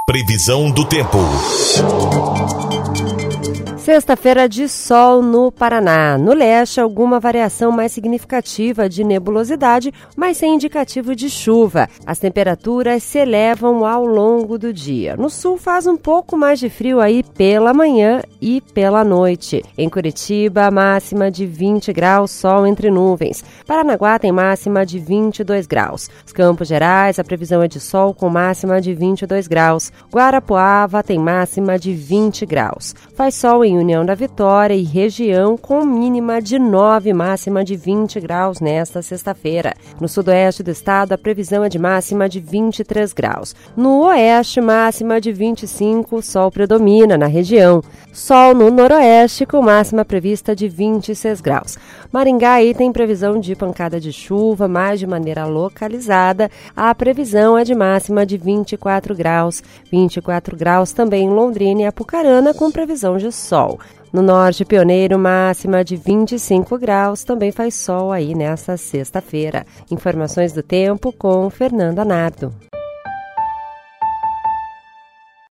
Previsão do tempo. Sexta-feira de sol no Paraná. No leste, alguma variação mais significativa de nebulosidade, mas sem indicativo de chuva. As temperaturas se elevam ao longo do dia. No sul faz um pouco mais de frio aí pela manhã e pela noite. Em Curitiba, máxima de 20 graus, sol entre nuvens. Paranaguá tem máxima de 22 graus. Os Campos Gerais, a previsão é de sol com máxima de 22 graus. Guarapuava tem máxima de 20 graus. Faz sol em União da Vitória e região com mínima de 9, máxima de 20 graus nesta sexta-feira. No sudoeste do estado, a previsão é de máxima de 23 graus. No oeste, máxima de 25, sol predomina na região. Sol no noroeste com máxima prevista de 26 graus. Maringá aí tem previsão de pancada de chuva, mas de maneira localizada. A previsão é de máxima de 24 graus. 24 graus também em Londrina e Apucarana com previsão de sol. No norte, Pioneiro, máxima de 25 graus, também faz sol aí nesta sexta-feira. Informações do tempo com Fernanda Nardo.